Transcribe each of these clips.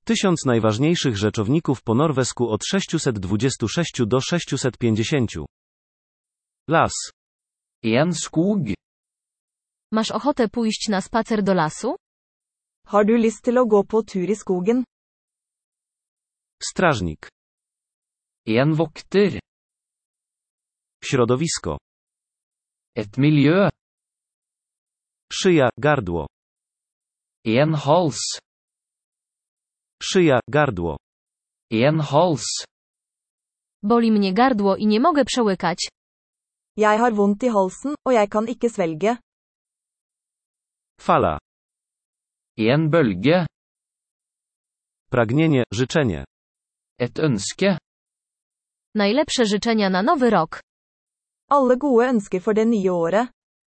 1000 najważniejszych rzeczowników po norwesku od 626 do 650. Las. En skog. Masz ochotę pójść na spacer do lasu? Har du lyst til å gå på tur i skogen? Strażnik. En vokter. Środowisko. Et miljø. Szyja, gardło. En hals. Szyja, gardło. En hals. Boli mnie gardło i nie mogę przełykać. Jeg har vondt i halsen, og jeg kan ikke svelge. Fala. En bølge. Pragnienie, życzenie. Et ønske. Najlepsze życzenia na nowy rok. Alle gode ønsker for det nye året.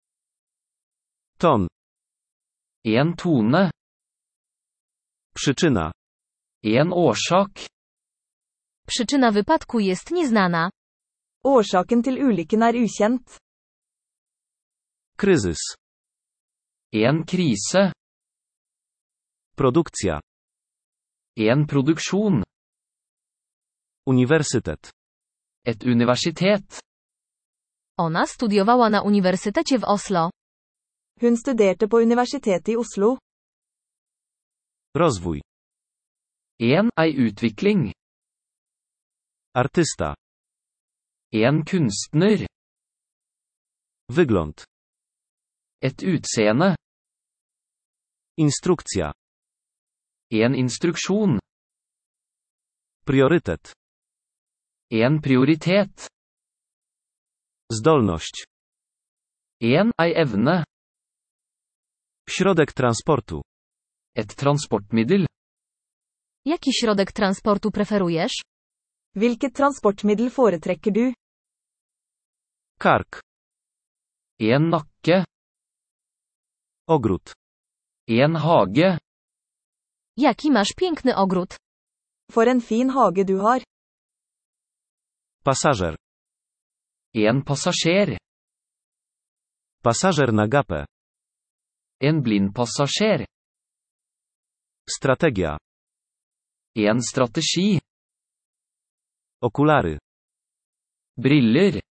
Ton. En tone. Przyczyna. En årsak. Przyczyna wypadku jest nieznana. Årsaken til ulykken er ukjent. Kryzys. En krise. Produkcja. En produksjon. Uniwersytet. Et universitet. Ona studiowała na uniwersytecie w Oslo. Hun studerte på universitetet i Oslo. Rozwój. Ei utvikling. Artysta. En kunstner. Wygląd. Et utseende. Instrukcja. En instruksjon. Priorytet. En prioritet. Zdolność. Ei evne. Środek transportu. Et transportmiddel. Jaki środek transportu preferujesz? Hvilket transportmiddel foretrekker du? Kark. En nakke. Ogród. En hage. Jaki masz piękny ogród? For en fin hage du har. Pasażer. En passasjer. Pasażer na gapę. En blindpassasjer. Strategia. En strategi. Okulary. Briller.